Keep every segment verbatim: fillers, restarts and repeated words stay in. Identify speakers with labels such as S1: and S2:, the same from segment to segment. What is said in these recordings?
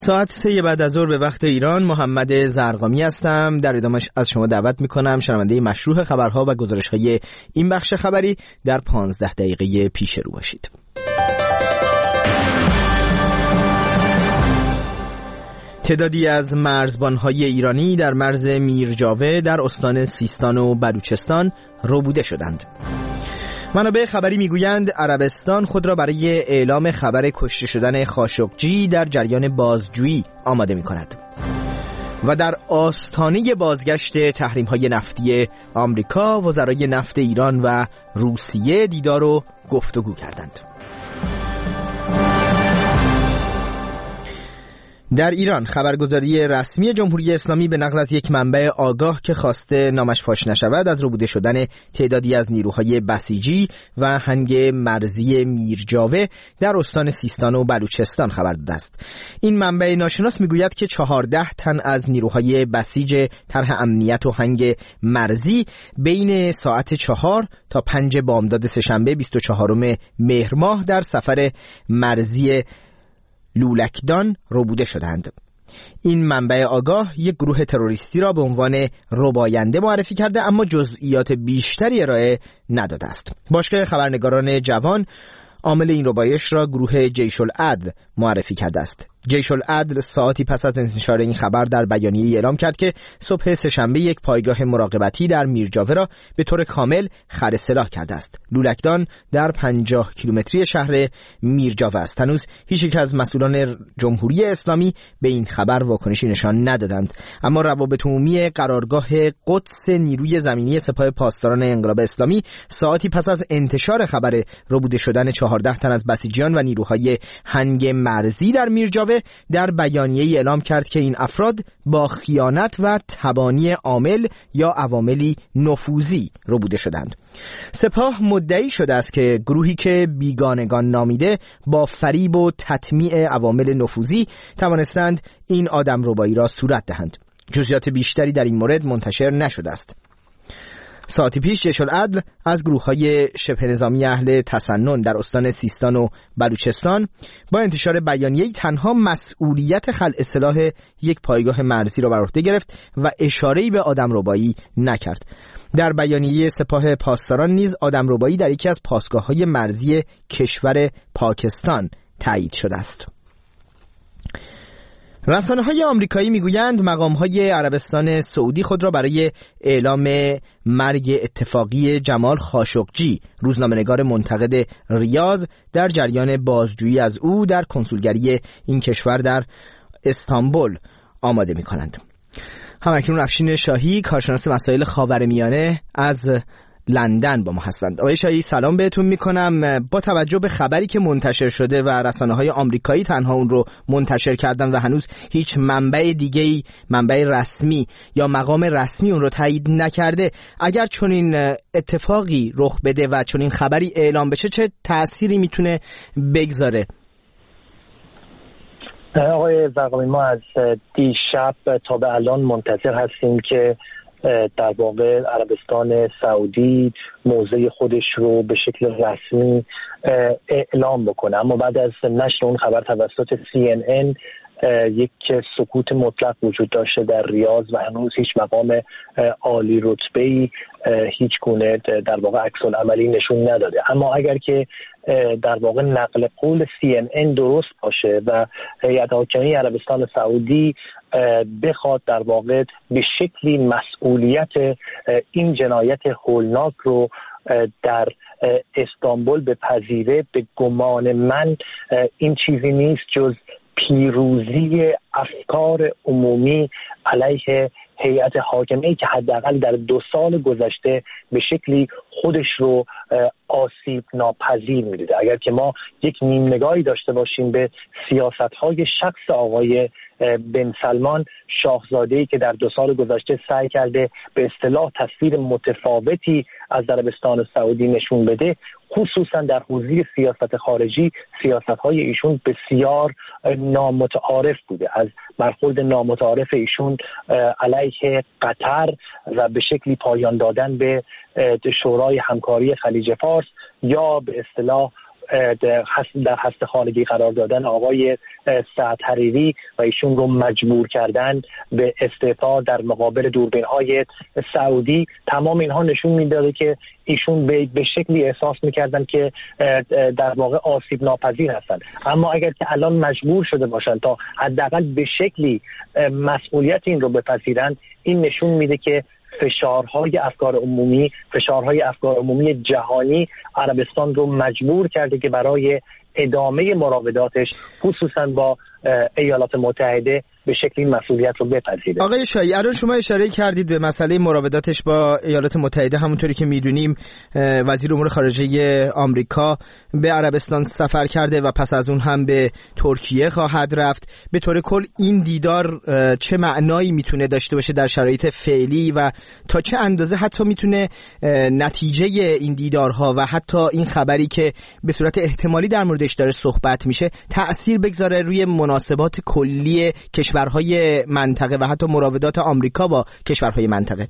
S1: ساعت سه بعد از ظهر به وقت ایران، محمد زرقامی هستم. در ادامهش از شما دعوت میکنم شنونده مشروع خبرها و گزارش‌های این بخش خبری در پانزده دقیقه پیش رو باشید. تعدادی از مرزبان‌های ایرانی در مرز میرجاوه در استان سیستان و بلوچستان ربوده شدند. منابع خبری میگویند عربستان خود را برای اعلام خبر کشته شدن خاشقجی در جریان بازجویی آماده می‌کند. و در آستانه بازگشت تحریم‌های نفتی آمریکا، وزرای نفت ایران و روسیه دیدار و گفتگو کردند. در ایران خبرگزاری رسمی جمهوری اسلامی به نقل از یک منبع آگاه که خواسته نامش فاش نشود از ربوده شدن تعدادی از نیروهای بسیجی و هنگ مرزی میرجاوه در استان سیستان و بلوچستان خبر داده است. این منبع ناشناس میگوید که چهارده تن از نیروهای بسیج طرح امنیت و هنگ مرزی بین ساعت چهار تا پنج بامداد سه‌شنبه بیست و چهارم مهر ماه در سفر مرزی لولکدان ربوده شدند. این منبع آگاه یک گروه تروریستی را به عنوان رباینده معرفی کرده، اما جزئیات بیشتری ارائه نداده است. باشگاه خبرنگاران جوان عامل این ربایش را گروه جیش العدل معرفی کرده است. جیش العدل ساعتی پس از انتشار این خبر در بیانیه‌ای اعلام کرد که صبح سه‌شنبه یک پایگاه مراقبتی در میرجاوه را به طور کامل خرسلاح کرده است. لولکدان در پنجاه کیلومتری شهر میرجاوه است. هنوز هیچ یک از مسئولان جمهوری اسلامی به این خبر واکنشی نشان ندادند، اما روابط عمومی قرارگاه قدس نیروی زمینی سپاه پاسداران انقلاب اسلامی ساعتی پس از انتشار خبر ربوده شدن چهارده تن از بسیجیان و نیروهای هنگ مرزی در میرجاوه در بیانیه‌ای اعلام کرد که این افراد با خیانت و تبانی عامل یا عواملی نفوذی ربوده شدند. سپاه مدعی شده است که گروهی که بیگانگان نامیده با فریب و تطمیع عوامل نفوذی توانستند این آدمربایی را صورت دهند. جزئیات بیشتری در این مورد منتشر نشده است. ساعتی پیش جیش العدل از گروه‌های شبه نظامی اهل تسنن در استان سیستان و بلوچستان با انتشار بیانیه‌ای تنها مسئولیت خلع سلاح یک پایگاه مرزی را بر عهده گرفت و اشاره‌ای به آدمربایی نکرد. در بیانیه سپاه پاسداران نیز آدمربایی در یکی از پاسگاه‌های مرزی کشور پاکستان تایید شده است. رسانه‌های آمریکایی میگویند مقام‌های عربستان سعودی خود را برای اعلام مرگ اتفاقی جمال خاشقجی، روزنامه‌نگار منتقد ریاض، در جریان بازجویی از او در کنسولگری این کشور در استانبول آماده می‌کنند. همکنون افشین شاهی، کارشناس مسائل خاورمیانه از لندن با ما هستند. آقای شاهی سلام بهتون میکنم. با توجه به خبری که منتشر شده و رسانه‌های آمریکایی تنها اون رو منتشر کردن و هنوز هیچ منبع دیگه‌ای، منبع رسمی یا مقام رسمی اون رو تایید نکرده، اگر چنین اتفاقی رخ بده و چنین خبری اعلام بشه چه تأثیری میتونه بگذاره؟
S2: آقای زرقامی، ما از دیشب تا به الان منتظر هستیم که در واقع عربستان سعودی موضع خودش رو به شکل رسمی اعلام بکنه، اما بعد از نشر اون خبر توسط سی ان ان یک سکوت مطلق وجود داشته در ریاض و هنوز هیچ مقام عالی رتبه‌ای هیچ گونه در واقع عکس العملی نشون نداده. اما اگر که در واقع نقل قول سی ان ان درست باشه و هیئت حاکمه عربستان سعودی بخواد در واقع به شکلی مسئولیت این جنایت هولناک رو در استانبول بپذیره، به گمان من این چیزی نیست جز پیروزی افکار عمومی علیه هیئت حاکمه که حداقل در دو سال گذشته به شکلی خودش رو آسیب ناپذیر می‌دیده. اگر که ما یک نیم نگاهی داشته باشیم به سیاست‌های شخص آقای بن سلمان، شاهزاده‌ای که در دو سال گذشته سعی کرده به اصطلاح تصویر متفاوتی از عربستان سعودی نشون بده، خصوصا در حوزه سیاست خارجی سیاست‌های ایشون بسیار نامتعارف بوده، از برخورد نامتعارف ایشون علیه قطر و به شکلی پایان دادن به شورای همکاری خلیج فارس یا به اصطلاح در هست خانگی قرار دادن آقای سعد حریری و ایشون رو مجبور کردن به استعفا در مقابل دوربین‌های سعودی، تمام اینها نشون میداده که ایشون به شکلی احساس میکردن که در واقع آسیب ناپذیر هستن. اما اگر که الان مجبور شده باشن تا حداقل به شکلی مسئولیت این رو بپذیرن، این نشون میده که فشارهای افکار عمومی فشارهای افکار عمومی جهانی عربستان رو مجبور کرده که برای ادامه مراوداتش خصوصا با ایالات متحده به شکلی مسئولیت رو بپذیره.
S1: آقای شاهی، الان شما اشاره کردید به مسئله مراوداتش با ایالات متحده. همونطوری که میدونیم وزیر امور خارجه آمریکا به عربستان سفر کرده و پس از اون هم به ترکیه خواهد رفت. به طور کل این دیدار چه معنایی میتونه داشته باشه در شرایط فعلی و تا چه اندازه حتی میتونه نتیجه این دیدارها و حتی این خبری که به صورت احتمالی در موردش داره صحبت میشه تأثیر بگذاره روی مناسبات کلی کشورهای منطقه و حتی مراودات آمریکا با کشورهای منطقه؟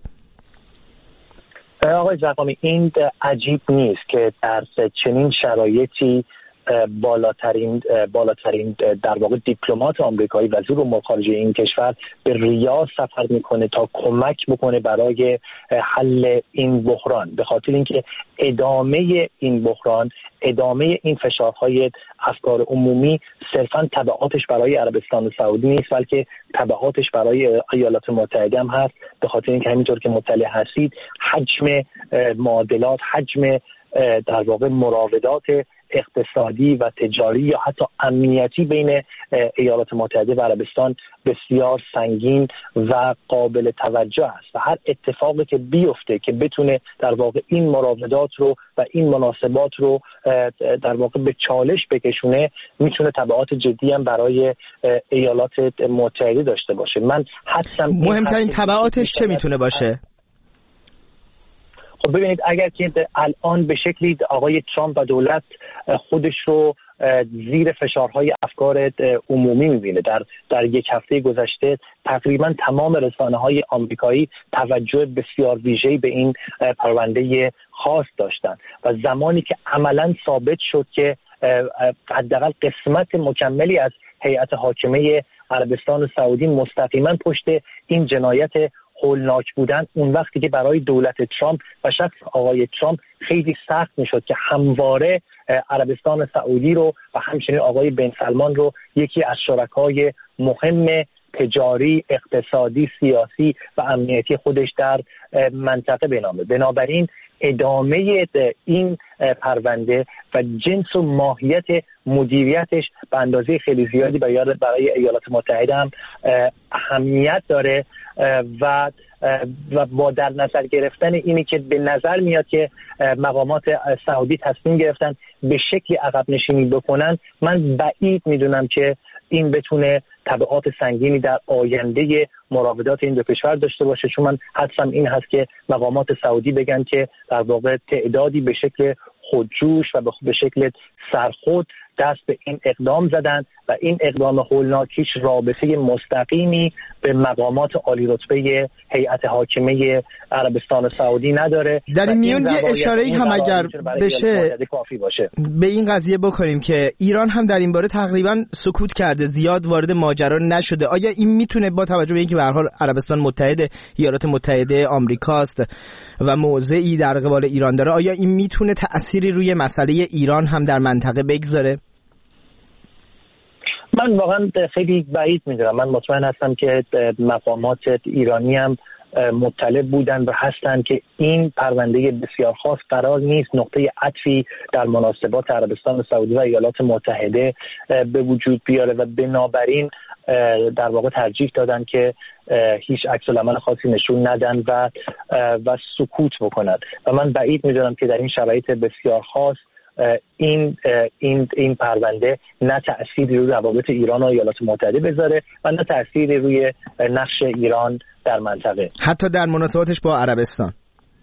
S2: آقای زرقامی، این عجیب نیست که در چنین شرایطی بالاترین بالاترین در واقع دیپلمات آمریکایی، وزیر امور خارجه این کشور، به ریاض سفر میکنه تا کمک بکنه برای حل این بحران، به خاطر اینکه ادامه این بحران، ادامه این فشارهای افکار عمومی صرفاً تبعاتش برای عربستان سعودی نیست، بلکه تبعاتش برای ایالات متحده هم هست، به خاطر اینکه همینطور که مطلع هستید حجم معادلات، حجم در واقع مراودات اقتصادی و تجاری یا حتی امنیتی بین ایالات متحده و عربستان بسیار سنگین و قابل توجه است و هر اتفاقی که بیفته که بتونه در واقع این مراودات رو و این مناسبات رو در واقع به چالش بکشونه میتونه تبعات جدی هم برای ایالات متحده داشته باشه. من حدسم
S1: مهمترین تبعاتش چه میتونه باشه؟
S2: خب ببینید، اگر که الان به شکلی آقای ترامپ و دولت خودش رو زیر فشارهای افکار عمومی میبینه، در در یک هفته گذشته تقریبا تمام رسانه‌های آمریکایی توجه بسیار ویژه‌ای به این پرونده خاص داشتن و زمانی که عملاً ثابت شد که حداقل قسمت مکملی از هیئت حاکمه عربستان سعودی مستقیما پشت این جنایت هولناک بودن، اون وقتی که برای دولت ترامپ و شخص آقای ترامپ خیلی سخت میشد که همواره عربستان سعودی رو و همچنین آقای بن سلمان رو یکی از شرکای مهم تجاری، اقتصادی، سیاسی و امنیتی خودش در منطقه بنامه. بنابراین ادامه این پرونده و جنس و ماهیت مدیریتش به اندازه خیلی زیادی برای ایالات متحده هم اهمیت داره و و با در نظر گرفتن اینی که به نظر میاد که مقامات سعودی تصمیم گرفتن به شکلی عقب نشینی بکنن، من بعید میدونم که این بتونه تبعات سنگینی در آینده مراودات این دو کشور داشته باشه، چون من حدسم این هست که مقامات سعودی بگن که در واقع تعدادی به شکل خودجوش و به شکل سرخود دست به این اقدام زدن و این اقدام هولناک هیچ رابطه مستقیمی به مقامات عالی رتبه هیئت حاکمه عربستان سعودی نداره.
S1: در این میون یه اشاره‌ای هم اگر بشه به این قضیه بکنیم که ایران هم در این باره تقریبا سکوت کرده، زیاد وارد ماجرا نشده. آیا این میتونه با توجه به اینکه به هر حال عربستان متحد ایالات متحده آمریکاست و موضعی در قبال ایران داره، آیا این میتونه تأثیری روی مسئله ایران هم در منطقه بگذاره؟
S2: من واقعا خیلی بعید میدونم. من مطمئن هستم که مقامات ایرانی هم مطلع بودن و هستن که این پرونده بسیار خاص قرار نیست نقطه عطفی در مناسبات عربستان سعودی و ایالات متحده به وجود بیاره و بنابراین در واقع ترجیح دادن که هیچ عکس العمل خاصی نشون ندن و و سکوت بکنن و من بعید میدونم که در این شرایط بسیار خاص این این این پرونده نه تأثیری روی روابط ایران و ایالات متحده بذاره و نه تأثیری روی نقش ایران در منطقه،
S1: حتی در مناسباتش با عربستان.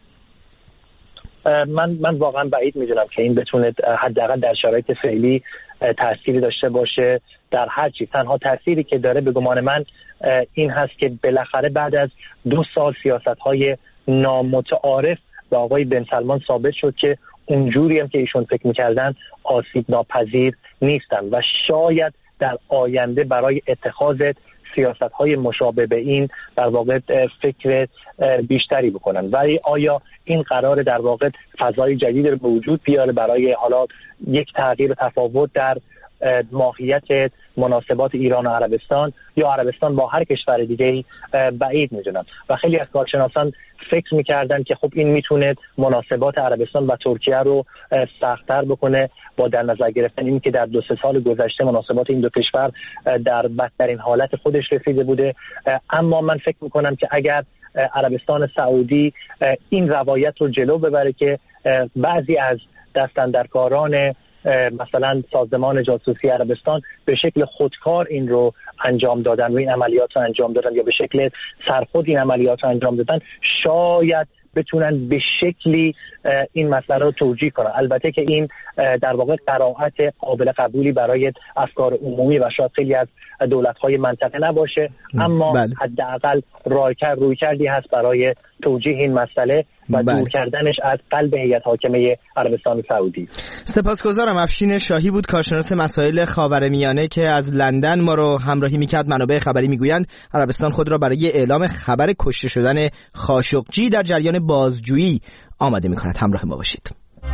S2: من من واقعا بعید میدونم که این بتونه حداقل در شرایط فعلی تأثیری داشته باشه در هر چیز. تنها تأثیری که داره به گمان من این هست که بالاخره بعد از دو سال سیاست‌های نامتعارف و آقای بن سلمان ثابت شد که اونجوری هم که ایشون فکر میکردن آسیب ناپذیر نیستن و شاید در آینده برای اتخاذ سیاست‌های مشابه به این در واقع فکر بیشتری بکنن. ولی آیا این قرار در واقع فضای جدید رو به وجود بیاره برای حالا یک تغییر تفاوت در ماهیت مناسبات ایران و عربستان یا عربستان با هر کشور دیگه‌ای؟ بعید می‌دونم و خیلی از کارشناسان فکر می‌کردن که خب این میتونه مناسبات عربستان و ترکیه رو سخت‌تر بکنه با در نظر گرفتن این که در دو سه سال گذشته مناسبات این دو کشور در بدترین حالت خودش رسیده بوده. اما من فکر می‌کنم که اگر عربستان سعودی این روایت رو جلو ببره که بعضی از دستاندرکاران مثلا سازمان جاسوسی عربستان به شکل خودکار این رو انجام دادن و این عملیات رو انجام دادن یا به شکل سرخود این عملیات رو انجام دادن، شاید بتونن به شکلی این مسئله رو توجیه کنن. البته که این در واقع قرائت قابل قبولی برای افکار عمومی و شاید خیلی از دولت‌های منطقه نباشه، اما بله. حداقل راهکار روی کردی هست برای توجیه این مسئله و بله. دور کردنش از قلب هیئت حاکمه عربستان سعودی.
S1: سپاسگزارم. افشین شاهی بود، کارشناس مسائل خاورمیانه که از لندن ما رو همراهی می‌کرد. منابع خبری می‌گویند عربستان خود را برای اعلام خبر کشته شدن خاشقجی در جریان بازجویی آماده می‌کند. همراه ما باشید.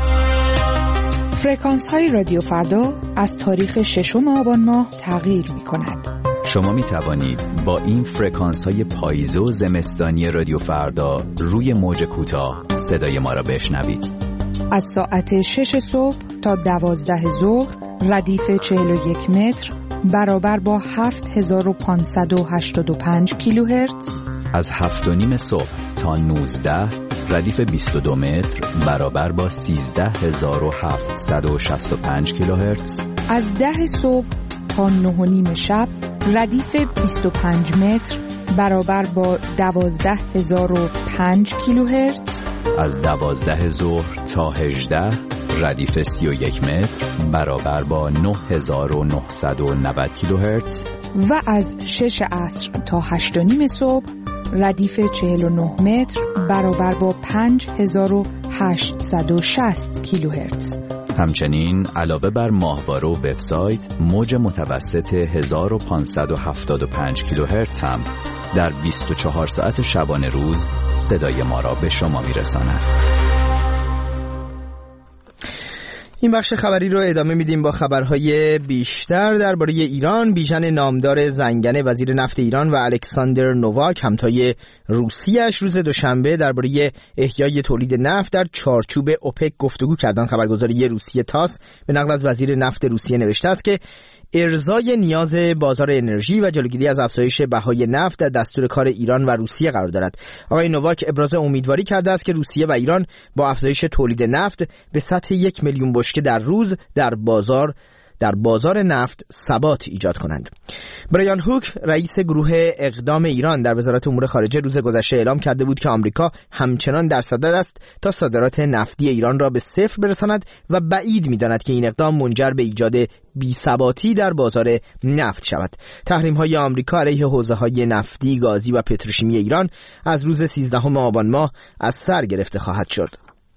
S3: فرکانس های رادیو فردا از تاریخ ششم آبان ماه تغییر می‌کند.
S4: شما می توانید با این فرکانس های پاییزه و زمستانی رادیو فردا روی موج کوتاه صدای ما را بشنوید.
S3: از ساعت شش صبح تا دوازده ظهر ردیف چهل و یک متر برابر با هفت هزار و پانصد و هشتاد و پنج کیلوهرتز.
S4: از هفت و نیم صبح تا نوزده ردیف بیست و دو متر برابر با سیزده هزار و هفتصد و شصت و پنج کیلوهرتز.
S3: از ده صبح تا نه و نیم شب ردیف بیست و پنج متر برابر با دوازده هزار و پنج کیلوهرتز.
S4: از دوازده ظهر تا هجده ردیف سی و یک متر برابر با نه هزار و نهصد و نود کیلوهرتز.
S3: و از شش عصر تا هشت و نیم صبح ردیف چهل و نه متر برابر با پنج هزار و هشتصد و شصت کیلوهرتز.
S4: همچنین علاوه بر ماهواره و وبسایت، موج متوسط هزار و پانصد و هفتاد و پنج کیلوهرتز هم در بیست و چهار ساعت شبانه روز صدای ما را به شما میرساند.
S1: این بخش خبری رو ادامه میدیم با خبرهای بیشتر درباره ایران. بیژن نامدار زنگنه وزیر نفت ایران و الکساندر نوواک همتای روسیه‌اش روز دوشنبه درباره احیای تولید نفت در چارچوب اوپک گفتگو کردند. خبرگزاری روسیه تاس به نقل از وزیر نفت روسیه نوشته است که ارضای نیاز بازار انرژی و جلوگیری از افزایش بهای نفت در دستور کار ایران و روسیه قرار دارد. آقای نوواک ابراز امیدواری کرده است که روسیه و ایران با افزایش تولید نفت به سطح یک میلیون بشکه در روز در بازار در بازار نفت ثبات ایجاد کنند. برایان هوک رئیس گروه اقدام ایران در وزارت امور خارجه روز گذشته اعلام کرده بود که آمریکا همچنان در صدد است تا صادرات نفتی ایران را به صفر برساند و بعید می‌داند که این اقدام منجر به ایجاد بی‌ثباتی در بازار نفت شود. تحریم‌های آمریکا علیه حوزه‌های نفتی، گازی و پتروشیمی ایران از روز سیزدهم آبان ماه از سر گرفته خواهد شد.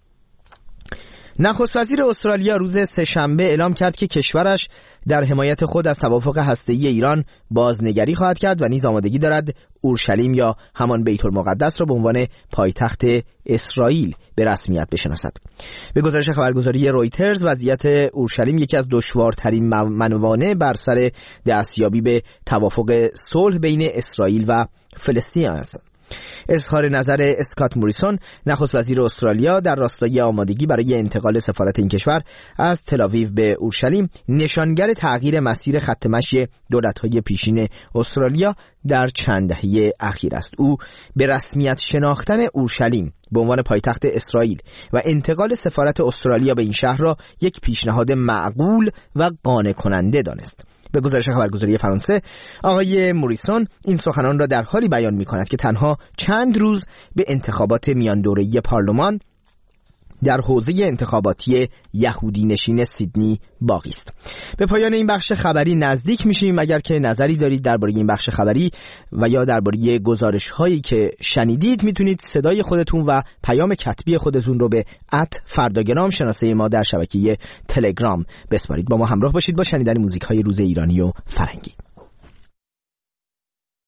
S1: نخست وزیر استرالیا روز سه‌شنبه اعلام کرد که کشورش در حمایت خود از توافق هسته‌ای ایران بازنگری خواهد کرد و نیز آمادگی دارد اورشلیم یا همان بیت المقدس را به عنوان پایتخت اسرائیل به رسمیت بشناسد. به گزارش خبرگزاری رویترز وضعیت اورشلیم یکی از دشوارترین موانع بر سر دستیابی به توافق صلح بین اسرائیل و فلسطین است. اظهار نظر اسکات موریسون نخست وزیر استرالیا در راستای آمادگی برای انتقال سفارت این کشور از تل‌آویو به اورشلیم نشانگر تغییر مسیر خط مشی دولت‌های پیشین استرالیا در چند دهه اخیر است. او به رسمیت شناختن اورشلیم به عنوان پایتخت اسرائیل و انتقال سفارت استرالیا به این شهر را یک پیشنهاد معقول و قانع کننده دانست. به گزارش خبرگزاری فرانسه آقای موریسون این سخنان را در حالی بیان می کند که تنها چند روز به انتخابات میان دوره‌ای پارلمان در حوزه انتخاباتی یهودی نشین سیدنی باقی است. به پایان این بخش خبری نزدیک میشیم. اگر که نظری دارید درباره این بخش خبری و یا درباره گزارش هایی که شنیدید، میتونید صدای خودتون و پیام کتبی خودتون رو به ات فرداگرام شناسه ما در شبکه تلگرام بسپارید. با ما همراه باشید با شنیدن موزیک های روز ایرانی و فرنگی.